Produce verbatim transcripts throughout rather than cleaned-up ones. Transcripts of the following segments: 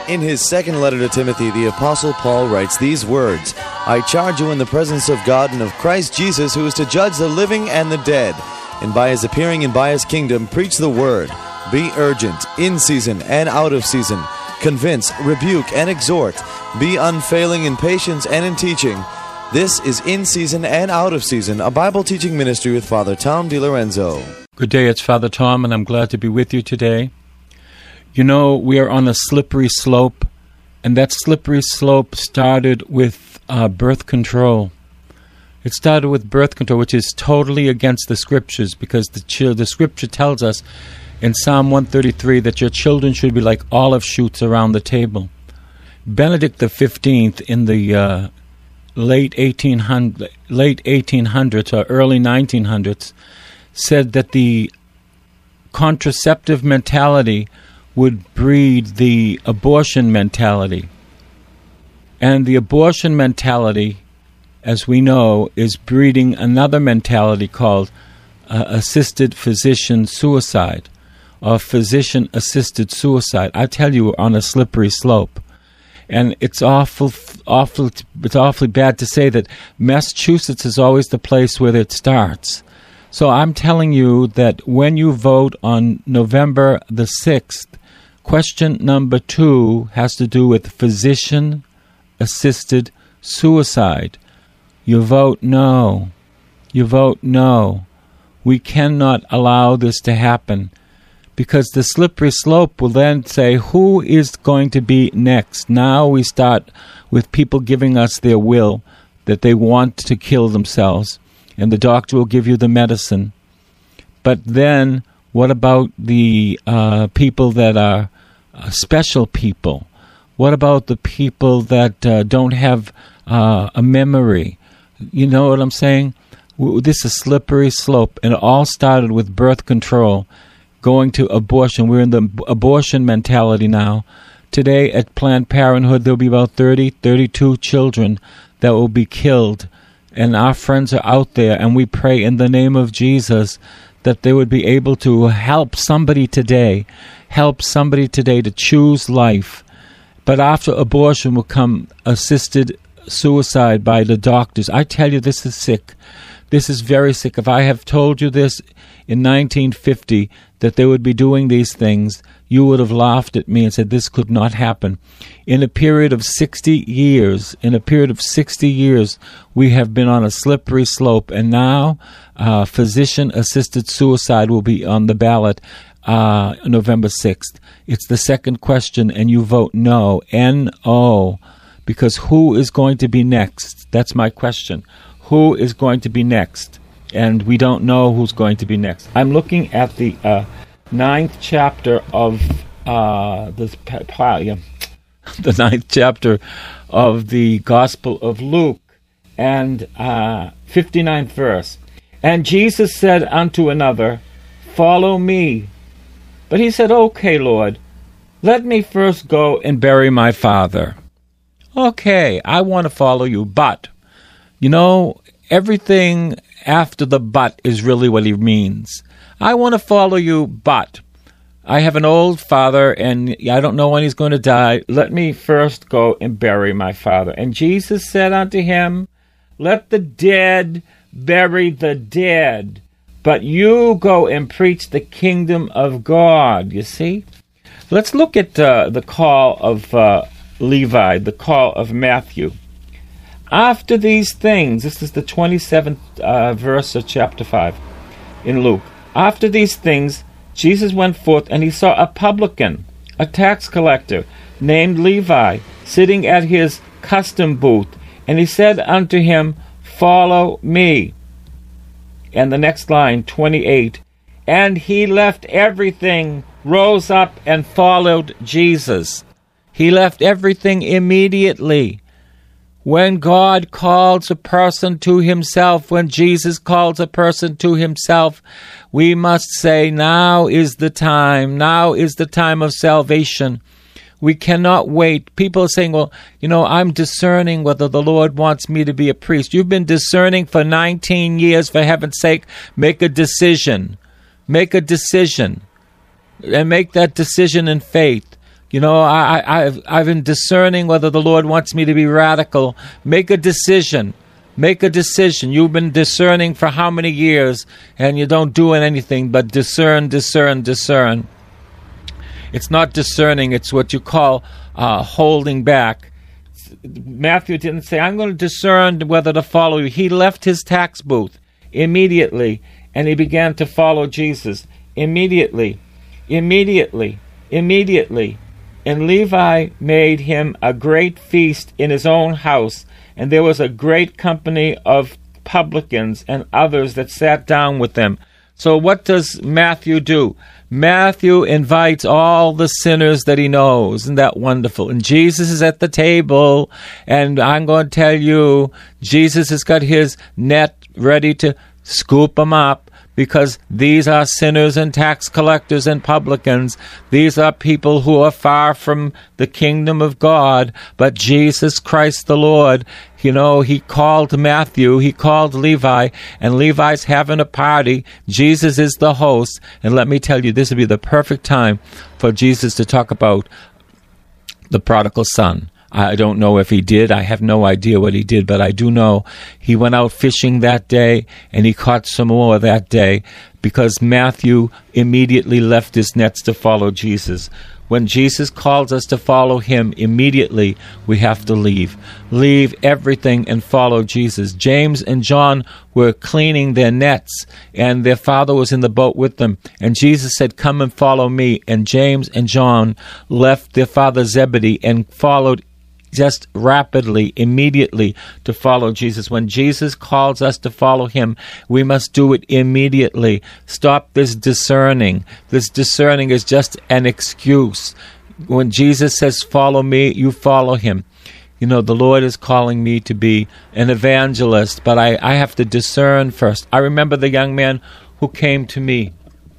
In his second letter to Timothy, the Apostle Paul writes these words, I charge you in the presence of God and of Christ Jesus, who is to judge the living and the dead, and by his appearing and by his kingdom, preach the word. Be urgent, in season and out of season. Convince, rebuke, and exhort. Be unfailing in patience and in teaching. This is In Season and Out of Season, a Bible teaching ministry with Father Tom DiLorenzo. Good day, it's Father Tom, and I'm glad to be with you today. You know, we are on a slippery slope, and that slippery slope started with uh, birth control. It started with birth control, which is totally against the Scriptures, because the, ch- the Scripture tells us in Psalm one thirty-three that your children should be like olive shoots around the table. Benedict the fifteenth in the uh, late eighteen hundreds, late eighteen hundreds or early nineteen hundreds said that the contraceptive mentality would breed the abortion mentality. And the abortion mentality, as we know, is breeding another mentality called uh, assisted physician suicide, or physician-assisted suicide. I tell you, we're on a slippery slope. And it's awful, awful, it's awfully bad to say that Massachusetts is always the place where it starts. So I'm telling you that when you vote on November the sixth, question number two has to do with physician-assisted suicide. You vote no. You vote no. We cannot allow this to happen, because the slippery slope will then say, who is going to be next? Now we start with people giving us their will that they want to kill themselves, and the doctor will give you the medicine. But then what about the uh, people that are uh, special people? What about the people that uh, don't have uh, a memory? You know what I'm saying? This is a slippery slope, and it all started with birth control, going to abortion. We're in the abortion mentality now. Today at Planned Parenthood, there will be about thirty, thirty-two children that will be killed. And our friends are out there, and we pray in the name of Jesus that they would be able to help somebody today, help somebody today to choose life. But after abortion will come assisted suicide by the doctors. I tell you, this is sick. This is very sick. If I have told you this in nineteen fifty, that they would be doing these things, you would have laughed at me and said this could not happen. In a period of sixty years, in a period of sixty years, we have been on a slippery slope, and now uh, physician-assisted suicide will be on the ballot uh, November sixth. It's the second question, and you vote no, N O, because who is going to be next? That's my question. Who is going to be next? And we don't know who's going to be next. I'm looking at the uh, ninth chapter of uh, the the ninth chapter of the Gospel of Luke, and uh, fifty-ninth verse. And Jesus said unto another, follow me. But he said, okay, Lord, let me first go and bury my father. Okay, I want to follow you, but, you know, everything after the but is really what he means. I want to follow you, but I have an old father, and I don't know when he's going to die. Let me first go and bury my father. And Jesus said unto him, let the dead bury the dead, but you go and preach the kingdom of God. You see? Let's look at uh, the call of uh, Levi, the call of Matthew. After these things, this is the twenty-seventh uh, verse of chapter five in Luke. After these things, Jesus went forth, and he saw a publican, a tax collector, named Levi, sitting at his custom booth. And he said unto him, follow me. And the next line, twenty-eight, and he left everything, rose up, and followed Jesus. He left everything immediately. When God calls a person to himself, when Jesus calls a person to himself, we must say, now is the time. Now is the time of salvation. We cannot wait. People are saying, well, you know, I'm discerning whether the Lord wants me to be a priest. You've been discerning for nineteen years. For heaven's sake, make a decision. Make a decision. And make that decision in faith. You know, I, I, I've, I've been discerning whether the Lord wants me to be radical. Make a decision. Make a decision. You've been discerning for how many years, and you don't do anything but discern, discern, discern. It's not discerning. It's what you call uh, holding back. Matthew didn't say, I'm going to discern whether to follow you. He left his tax booth immediately, and he began to follow Jesus. Immediately. Immediately. Immediately. And Levi made him a great feast in his own house, and there was a great company of publicans and others that sat down with them. So what does Matthew do? Matthew invites all the sinners that he knows. Isn't that wonderful? And Jesus is at the table, and I'm going to tell you, Jesus has got his net ready to scoop them up, because these are sinners and tax collectors and publicans. These are people who are far from the kingdom of God. But Jesus Christ the Lord, you know, he called Matthew, he called Levi, and Levi's having a party. Jesus is the host. And let me tell you, this would be the perfect time for Jesus to talk about the prodigal son. I don't know if he did. I have no idea what he did, but I do know he went out fishing that day, and he caught some more that day, because Matthew immediately left his nets to follow Jesus. When Jesus calls us to follow him, immediately we have to leave. Leave everything and follow Jesus. James and John were cleaning their nets, and their father was in the boat with them. And Jesus said, come and follow me. And James and John left their father Zebedee and followed just rapidly, immediately, to follow Jesus. When Jesus calls us to follow him, we must do it immediately. Stop this discerning. This discerning is just an excuse. When Jesus says, follow me, you follow him. You know, the Lord is calling me to be an evangelist, but I, I have to discern first. I remember the young man who came to me,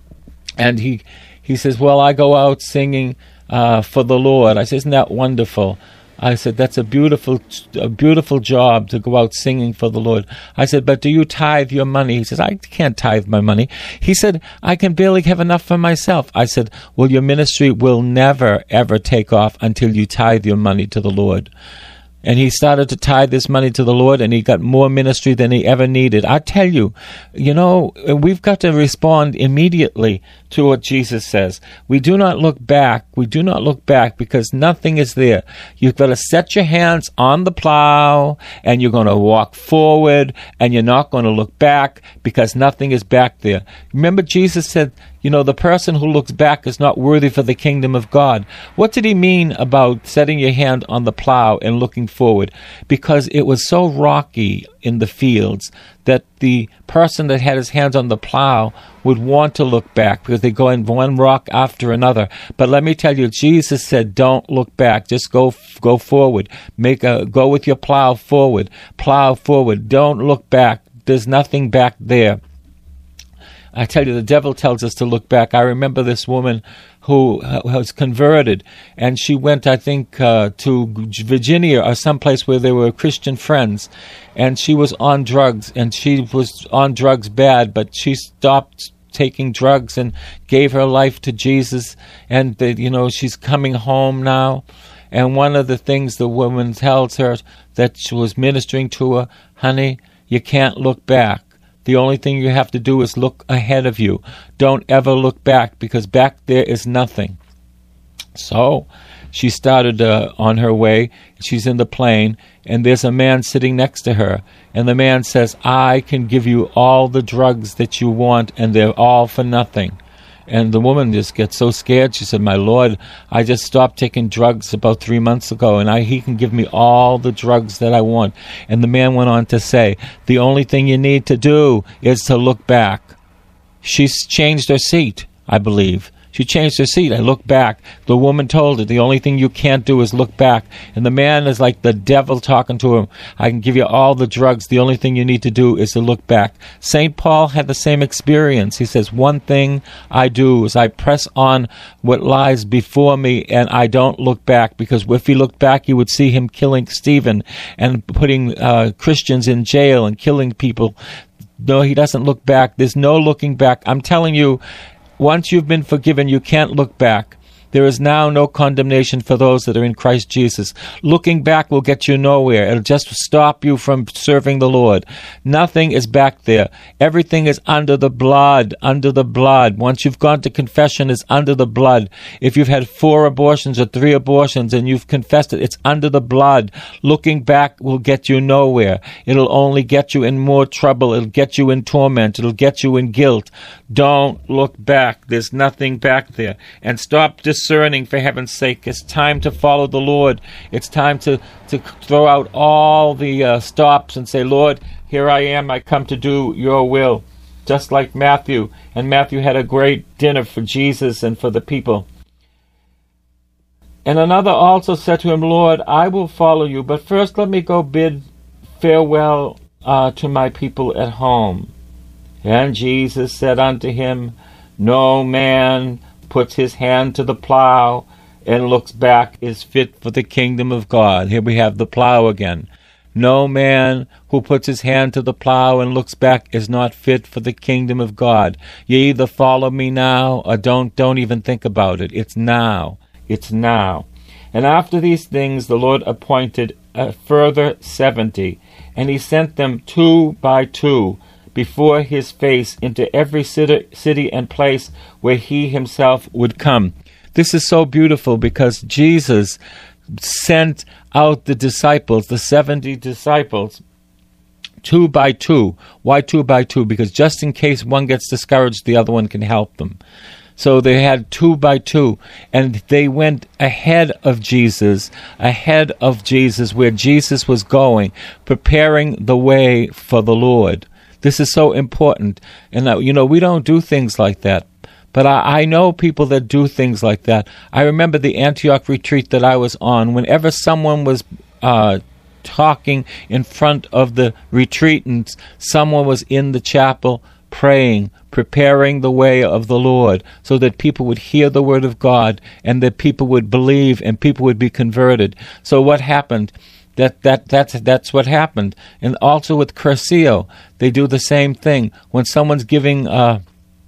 and he, he says, well, I go out singing uh, for the Lord. I said, isn't that wonderful? I said, that's a beautiful a beautiful job to go out singing for the Lord. I said, but do you tithe your money? He says, I can't tithe my money. He said, I can barely have enough for myself. I said, well, your ministry will never, ever take off until you tithe your money to the Lord. And he started to tithe this money to the Lord, and he got more ministry than he ever needed. I tell you, you know, we've got to respond immediately to what Jesus says. We do not look back. We do not look back, because nothing is there. You've got to set your hands on the plow, and you're going to walk forward, and you're not going to look back, because nothing is back there. Remember, Jesus said, you know, the person who looks back is not worthy for the kingdom of God. What did he mean about setting your hand on the plow and looking forward? Because it was so rocky in the fields that the person that had his hands on the plow would want to look back, because they go in one rock after another. But let me tell you, Jesus said, don't look back. Just go go forward. Make a go with your plow forward. Plow forward. Don't look back. There's nothing back there. I tell you, the devil tells us to look back. I remember this woman who uh, was converted, and she went, I think, uh, to Virginia or someplace where there were Christian friends, and she was on drugs, and she was on drugs bad, but she stopped taking drugs and gave her life to Jesus, and, the, you know, she's coming home now. And one of the things the woman tells her that she was ministering to her, honey, you can't look back. The only thing you have to do is look ahead of you. Don't ever look back, because back there is nothing. So she started uh, on her way. She's in the plane, and there's a man sitting next to her. And the man says, I can give you all the drugs that you want, and they're all for nothing. And the woman just gets so scared. She said, my Lord, I just stopped taking drugs about three months ago, and I, he can give me all the drugs that I want. And the man went on to say, the only thing you need to do is to look back. She's changed her seat, I believe. She changed her seat. I looked back. The woman told her, the only thing you can't do is look back. And the man is like the devil talking to him. I can give you all the drugs. The only thing you need to do is to look back. Saint Paul had the same experience. He says, one thing I do is I press on what lies before me, and I don't look back. Because if he looked back, you would see him killing Stephen and putting uh, Christians in jail and killing people. No, he doesn't look back. There's no looking back. I'm telling you, once you've been forgiven, you can't look back. There is now no condemnation for those that are in Christ Jesus. Looking back will get you nowhere. It'll just stop you from serving the Lord. Nothing is back there. Everything is under the blood, under the blood. Once you've gone to confession, it's under the blood. If you've had four abortions or three abortions and you've confessed it, it's under the blood. Looking back will get you nowhere. It'll only get you in more trouble. It'll get you in torment. It'll get you in guilt. Don't look back. There's nothing back there. And stop discerning, for heaven's sake. It's time to follow the Lord. It's time to, to throw out all the uh, stops and say, Lord, here I am. I come to do your will. Just like Matthew. And Matthew had a great dinner for Jesus and for the people. And another also said to him, Lord, I will follow you, but first let me go bid farewell uh, to my people at home. And Jesus said unto him, No man puts his hand to the plow and looks back is fit for the kingdom of God. Here we have the plow again. No man who puts his hand to the plow and looks back is not fit for the kingdom of God. You either follow me now or don't, don't even think about it. It's now. It's now. And after these things the Lord appointed a further seventy, and he sent them two by two before his face into every city and place where he himself would come. This is so beautiful because Jesus sent out the disciples, the seventy disciples, two by two. Why two by two? Because just in case one gets discouraged, the other one can help them. So they had two by two, and they went ahead of Jesus, ahead of Jesus, where Jesus was going, preparing the way for the Lord. This is so important. And, uh, you know, we don't do things like that. But I, I know people that do things like that. I remember the Antioch retreat that I was on. Whenever someone was uh, talking in front of the retreatants, someone was in the chapel praying, preparing the way of the Lord so that people would hear the word of God and that people would believe and people would be converted. So what happened? That that that's that's what happened. And also with Curcio, they do the same thing. When someone's giving uh,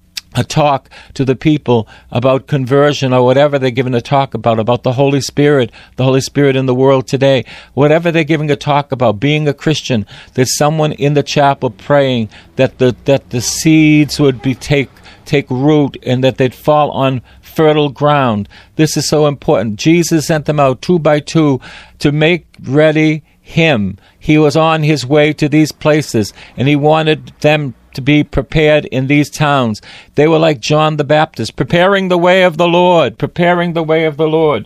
a talk to the people about conversion or whatever they're giving a talk about, about the Holy Spirit, the Holy Spirit in the world today, whatever they're giving a talk about, being a Christian, there's someone in the chapel praying that the that the seeds would be take take root and that they'd fall on fertile ground. This is so important. Jesus sent them out two by two to make ready him. He was on his way to these places, and he wanted them to be prepared in these towns. They were like John the Baptist, preparing the way of the Lord, preparing the way of the Lord.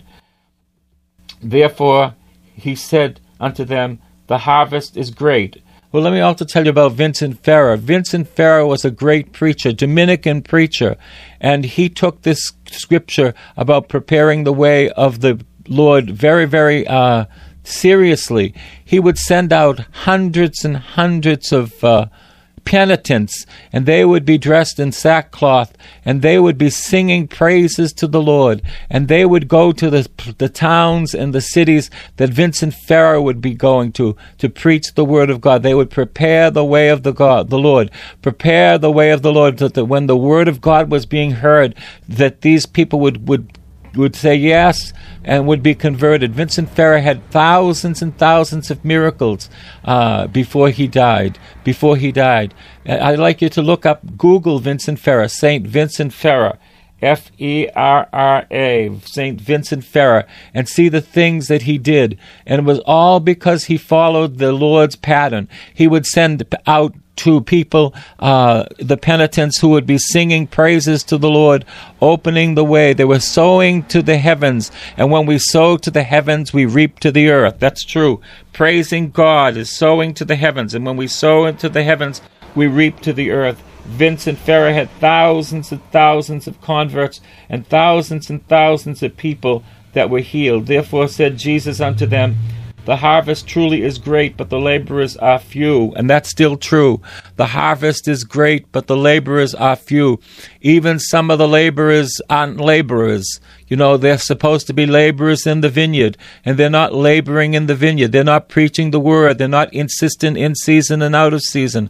Therefore, he said unto them, the harvest is great. Well, let me also tell you about Vincent Ferrer. Vincent Ferrer was a great preacher, Dominican preacher, and he took this scripture about preparing the way of the Lord very, very uh, seriously. He would send out hundreds and hundreds of uh, penitents, and they would be dressed in sackcloth, and they would be singing praises to the Lord, and they would go to the the towns and the cities that Vincent Ferrer would be going to to preach the word of God. They would prepare the way of the God, the Lord, prepare the way of the Lord, so that when the word of God was being heard, that these people would would would say yes and would be converted. Vincent Ferrer had thousands and thousands of miracles uh, before he died. Before he died, I'd like you to look up, Google Vincent Ferrer, Saint Vincent Ferrer, F E R R A, Saint Vincent Ferrer, and see the things that he did. And it was all because he followed the Lord's pattern. He would send out to people, uh, the penitents who would be singing praises to the Lord, opening the way. They were sowing to the heavens. And when we sow to the heavens, we reap to the earth. That's true. Praising God is sowing to the heavens. And when we sow into the heavens, we reap to the earth. Vincent Ferrer had thousands and thousands of converts and thousands and thousands of people that were healed. Therefore said Jesus unto them, the harvest truly is great, but the laborers are few. And that's still true. The harvest is great, but the laborers are few. Even some of the laborers aren't laborers. You know, they're supposed to be laborers in the vineyard, and they're not laboring in the vineyard. They're not preaching the word. They're not insistent in season and out of season.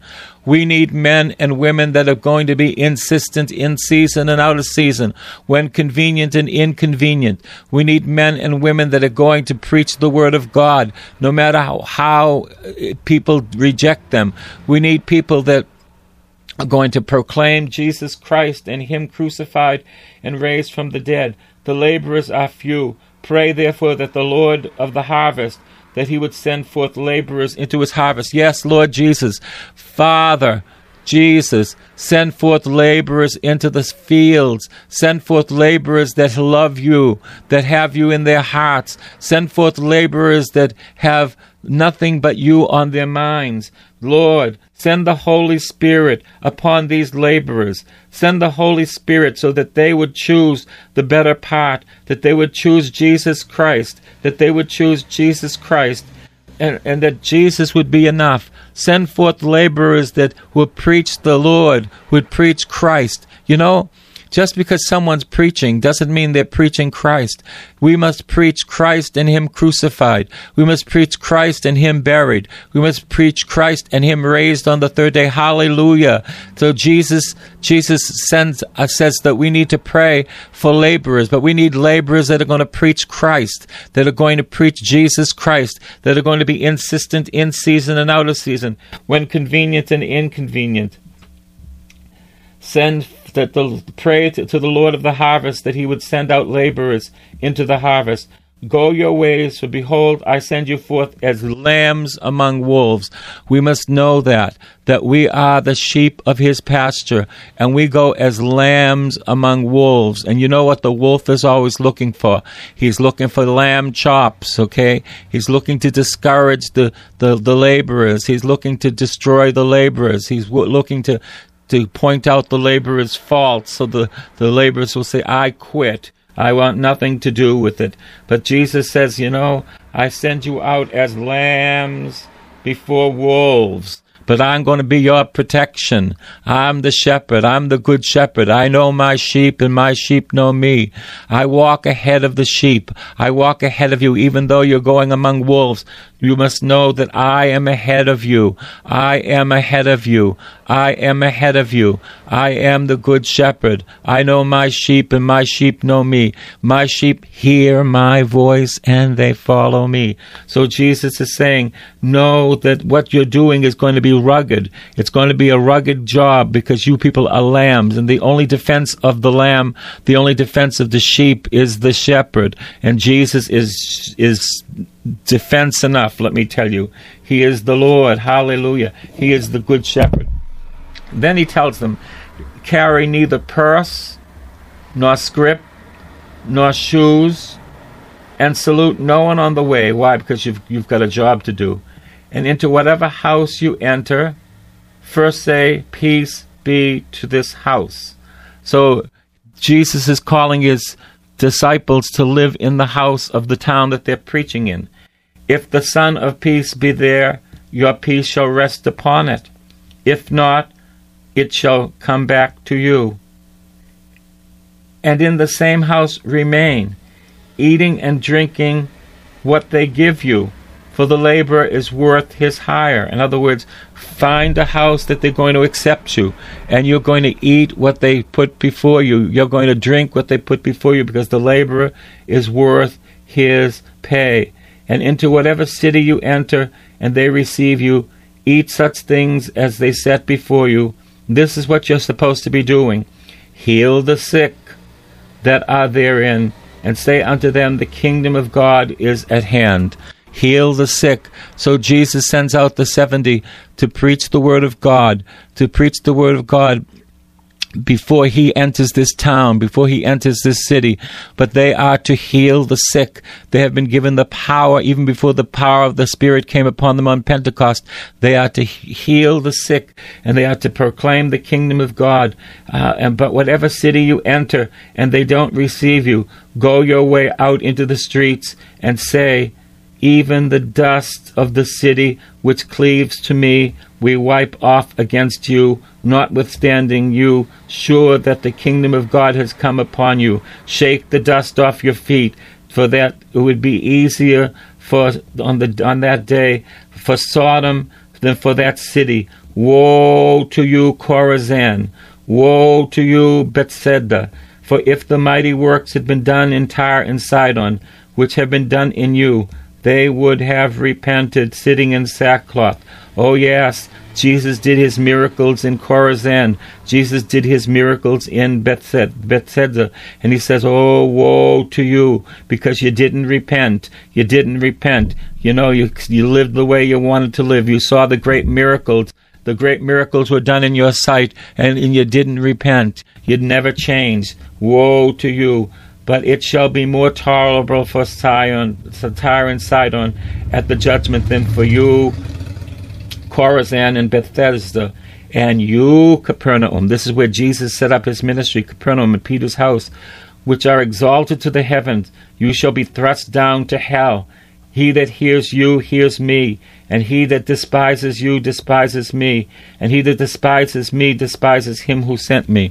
We need men and women that are going to be insistent in season and out of season, when convenient and inconvenient. We need men and women that are going to preach the Word of God, no matter how, how people reject them. We need people that are going to proclaim Jesus Christ and Him crucified and raised from the dead. The laborers are few. Pray therefore that the Lord of the harvest, that He would send forth laborers into His harvest. Yes, Lord Jesus, Father, Jesus, send forth laborers into the fields. Send forth laborers that love You, that have You in their hearts. Send forth laborers that have nothing but You on their minds. Lord, send the Holy Spirit upon these laborers. Send the Holy Spirit so that they would choose the better part, that they would choose Jesus Christ, that they would choose Jesus Christ, and, and that Jesus would be enough. Send forth laborers that would preach the Lord, would preach Christ. You know, just because someone's preaching doesn't mean they're preaching Christ. We must preach Christ and Him crucified. We must preach Christ and Him buried. We must preach Christ and Him raised on the third day. Hallelujah. So Jesus Jesus sends, uh, says that we need to pray for laborers, but we need laborers that are going to preach Christ, that are going to preach Jesus Christ, that are going to be insistent in season and out of season, when convenient and inconvenient. Send that the pray to, to the Lord of the harvest that He would send out laborers into the harvest. Go your ways, for behold, I send you forth as lambs among wolves. We must know that, that we are the sheep of His pasture, and we go as lambs among wolves. And you know what the wolf is always looking for? He's looking for lamb chops, okay? He's looking to discourage the, the, the laborers. He's looking to destroy the laborers. He's w- looking to to point out the laborer's faults, so the, the laborers will say, I quit. I want nothing to do with it. But Jesus says, you know, I send you out as lambs before wolves. But I'm going to be your protection. I'm the shepherd. I'm the good shepherd. I know my sheep, and my sheep know me. I walk ahead of the sheep. I walk ahead of you, even though you're going among wolves. You must know that I am ahead of you. I am ahead of you. I am ahead of you. I am the good shepherd. I know my sheep, and my sheep know me. My sheep hear my voice, and they follow me. So Jesus is saying, know that what you're doing is going to be rugged. It's going to be a rugged job, because you people are lambs, and the only defense of the lamb, the only defense of the sheep is the shepherd. And Jesus is is defense enough, let me tell you. He is the Lord. Hallelujah. He is the good shepherd. Then He tells them, carry neither purse, nor scrip, nor shoes, and salute no one on the way. Why? Because you've, you've got a job to do. And into whatever house you enter, first say, peace be to this house. So Jesus is calling His disciples to live in the house of the town that they're preaching in. If the Son of Peace be there, your peace shall rest upon it. If not, it shall come back to you. And in the same house remain, eating and drinking what they give you, for the laborer is worth his hire. In other words, find a house that they're going to accept you, and you're going to eat what they put before you. You're going to drink what they put before you, because the laborer is worth his pay. And into whatever city you enter, and they receive you, eat such things as they set before you. This is what you're supposed to be doing. Heal the sick that are therein, and say unto them, the kingdom of God is at hand. Heal the sick. So Jesus sends out the seventy to preach the word of God, to preach the word of God before He enters this town, before He enters this city. But they are to heal the sick. They have been given the power, even before the power of the Spirit came upon them on Pentecost. They are to heal the sick, and they are to proclaim the kingdom of God. Uh, and but whatever city you enter, and they don't receive you, go your way out into the streets and say, even the dust of the city which cleaves to me we wipe off against you, notwithstanding you sure that the kingdom of God has come upon you. Shake the dust off your feet, for that it would be easier for on the on that day for Sodom than for that city. Woe to you, Chorazin! Woe to you, Bethsaida! For if the mighty works had been done in Tyre and Sidon, which have been done in you, they would have repented, sitting in sackcloth. Oh yes, Jesus did his miracles in Chorazin. Jesus did his miracles in Bethsaida, Bethsaida. And he says, oh, woe to you, because you didn't repent. You didn't repent. You know, you, you lived the way you wanted to live. You saw the great miracles. The great miracles were done in your sight, and, and you didn't repent. You'd never changed. Woe to you. But it shall be more tolerable for Sion, for Tyre and Sidon at the judgment than for you, Chorazin and Bethesda, and you, Capernaum. This is where Jesus set up his ministry, Capernaum, in Peter's house, which are exalted to the heavens. You shall be thrust down to hell. He that hears you hears me, and he that despises you despises me, and he that despises me despises him who sent me.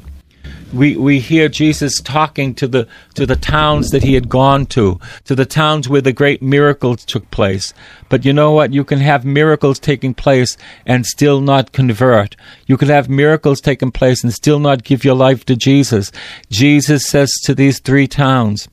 We we hear Jesus talking to the to the towns that he had gone to, to the towns where the great miracles took place. But you know what? You can have miracles taking place and still not convert. You can have miracles taking place and still not give your life to Jesus. Jesus says to these three towns,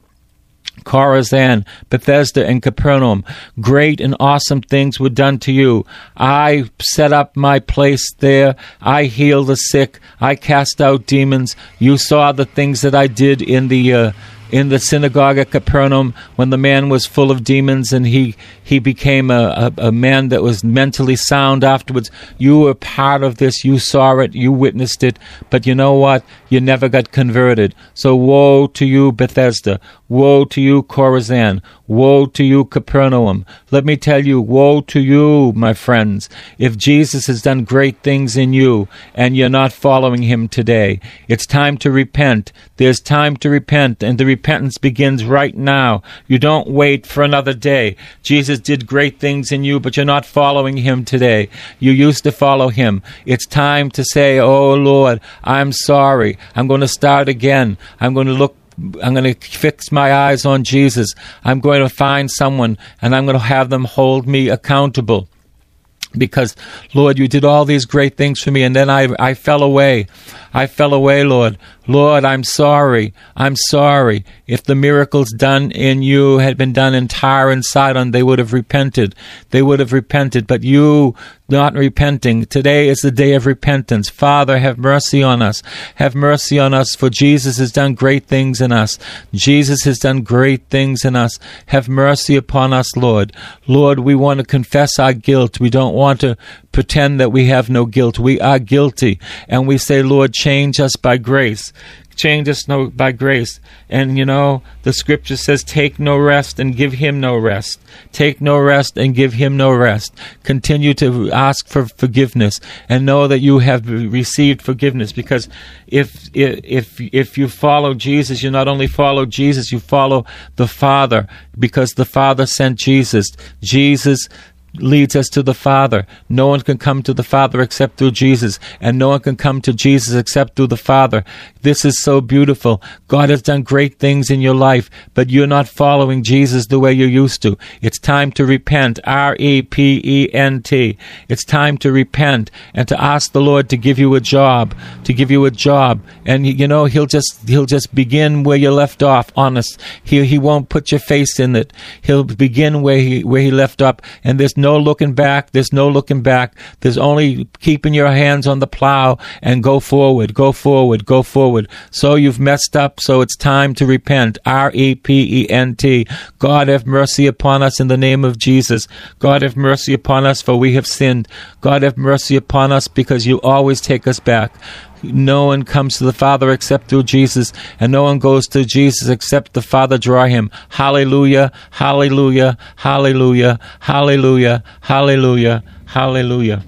Chorazin, Bethesda, and Capernaum, great and awesome things were done to you. I set up my place there. I healed the sick. I cast out demons. You saw the things that I did in the uh, in the synagogue at Capernaum when the man was full of demons and he, he became a, a, a man that was mentally sound afterwards. You were part of this. You saw it. You witnessed it. But you know what? You never got converted. So woe to you, Bethesda. Woe to you, Chorazin. Woe to you, Capernaum. Let me tell you, woe to you, my friends, if Jesus has done great things in you and you're not following him today. It's time to repent. There's time to repent, and the repentance begins right now. You don't wait for another day. Jesus did great things in you, but you're not following him today. You used to follow him. It's time to say, oh, Lord, I'm sorry. I'm going to start again. I'm going to look I'm going to fix my eyes on Jesus. I'm going to find someone, and I'm going to have them hold me accountable. Because, Lord, you did all these great things for me, and then I I fell away. I fell away, Lord. Lord, I'm sorry. I'm sorry. If the miracles done in you had been done in Tyre and Sidon, they would have repented. They would have repented. But you not repenting. Today is the day of repentance. Father, have mercy on us. Have mercy on us, for Jesus has done great things in us. Jesus has done great things in us. Have mercy upon us, Lord. Lord, we want to confess our guilt. We don't want to pretend that we have no guilt. We are guilty. And we say, Lord, change us by grace. Change us no, by grace. And, you know, the scripture says, take no rest and give him no rest. Take no rest and give him no rest. Continue to ask for forgiveness and know that you have received forgiveness. Because if if if you follow Jesus, you not only follow Jesus, you follow the Father, because the Father sent Jesus. Jesus leads us to the Father. No one can come to the Father except through Jesus, and no one can come to Jesus except through the Father. This is so beautiful. God has done great things in your life, but you're not following Jesus the way you used to. It's time to repent. R E P E N T. It's time to repent and to ask the Lord to give you a job, to give you a job. And, you know, he'll just he'll just begin where you left off, honest. He, he won't put your face in it. He'll begin where he, where he left up, and there's no looking back. There's no looking back. There's only keeping your hands on the plow and go forward, go forward, go forward. So you've messed up, so it's time to repent. R E P E N T. God have mercy upon us in the name of Jesus. God have mercy upon us, for we have sinned. God have mercy upon us, because you always take us back. No one comes to the Father except through Jesus, and no one goes to Jesus except the Father draw him. Hallelujah, hallelujah, hallelujah, hallelujah, hallelujah, hallelujah.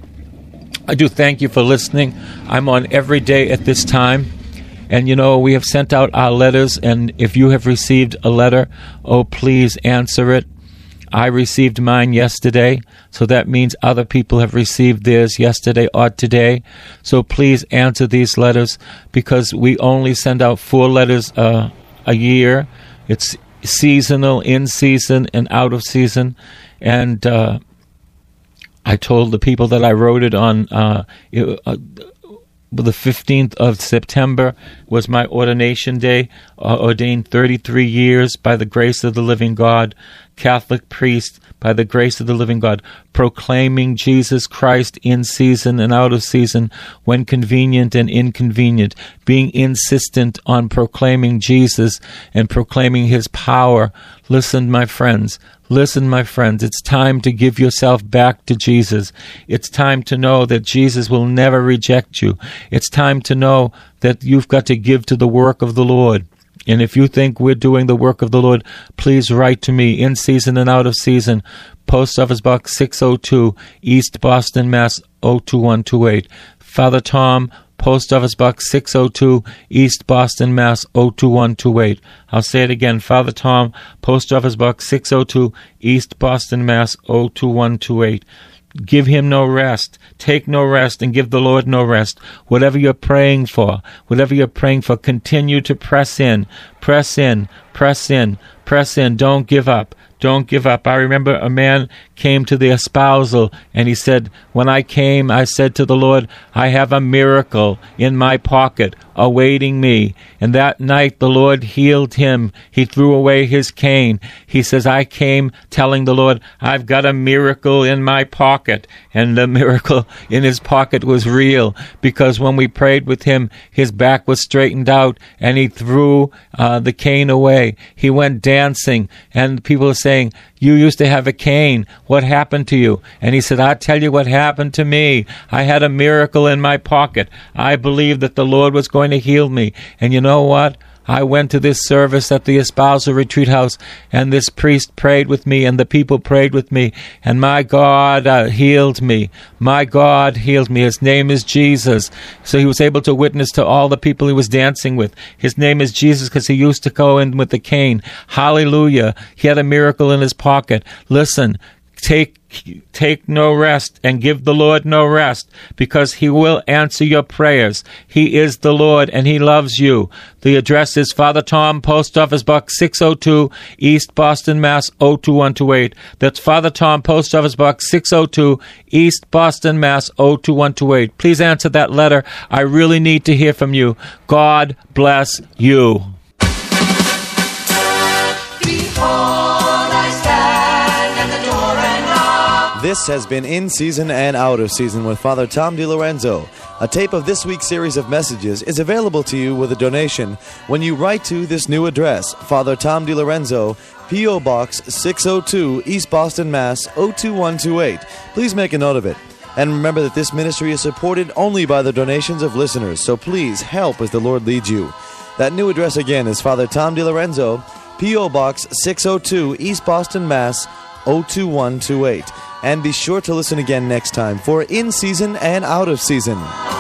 I do thank you for listening. I'm on every day at this time. And, you know, we have sent out our letters, and if you have received a letter, oh, please answer it. I received mine yesterday, so that means other people have received theirs yesterday or today. So please answer these letters, because we only send out four letters uh, a year. It's seasonal, in season, and out of season. And uh, I told the people that I wrote it on uh, it, uh, the fifteenth of September was my ordination day, uh, ordained thirty-three years by the grace of the living God, Catholic priest by the grace of the living God, proclaiming Jesus Christ in season and out of season, when convenient and inconvenient, being insistent on proclaiming Jesus and proclaiming his power. Listen, my friends, listen, my friends, it's time to give yourself back to Jesus. It's time to know that Jesus will never reject you. It's time to know that you've got to give to the work of the Lord. And if you think we're doing the work of the Lord, please write to me, in season and out of season, Post Office Box six oh two, East Boston, Mass. oh two one two eight. Father Tom, Post Office Box six oh two, East Boston, Mass. oh two one two eight. I'll say it again, Father Tom, Post Office Box six oh two, East Boston, Mass. oh two one two eight. Give him no rest. Take no rest and give the Lord no rest. Whatever you're praying for, whatever you're praying for, continue to press in, press in, press in, press in. Don't give up. Don't give up. I remember a man came to the espousal, and he said, when I came, I said to the Lord, I have a miracle in my pocket awaiting me. And that night the Lord healed him. He threw away his cane. He says, I came telling the Lord, I've got a miracle in my pocket. And the miracle in his pocket was real, because when we prayed with him, his back was straightened out, and he threw uh, the cane away. He went dancing, and people were saying, you used to have a cane. What happened to you? And he said, I'll tell you what happened to me. I had a miracle in my pocket. I believed that the Lord was going to heal me. And you know what? I went to this service at the Espousal Retreat House, and this priest prayed with me, and the people prayed with me, and my God uh, healed me. My God healed me. His name is Jesus. So he was able to witness to all the people he was dancing with. His name is Jesus because he used to go in with the cane. Hallelujah. He had a miracle in his pocket. Listen, take Take no rest and give the Lord no rest, because he will answer your prayers. He is the Lord and he loves you. The address is Father Tom, Post Office Box six oh two, East Boston, Mass. oh two one two eight. That's Father Tom, Post Office Box six oh two, East Boston, Mass. oh two one two eight. Please answer that letter. I really need to hear from you. God bless you. This has been In Season and Out of Season with Father Tom DiLorenzo. A tape of this week's series of messages is available to you with a donation when you write to this new address, Father Tom DiLorenzo, P O. Box six oh two, East Boston, Mass. oh two one two eight. Please make a note of it. And remember that this ministry is supported only by the donations of listeners, so please help as the Lord leads you. That new address again is Father Tom DiLorenzo, P O. Box six oh two, East Boston, Mass. oh two one two eight. And be sure to listen again next time for In Season and Out of Season.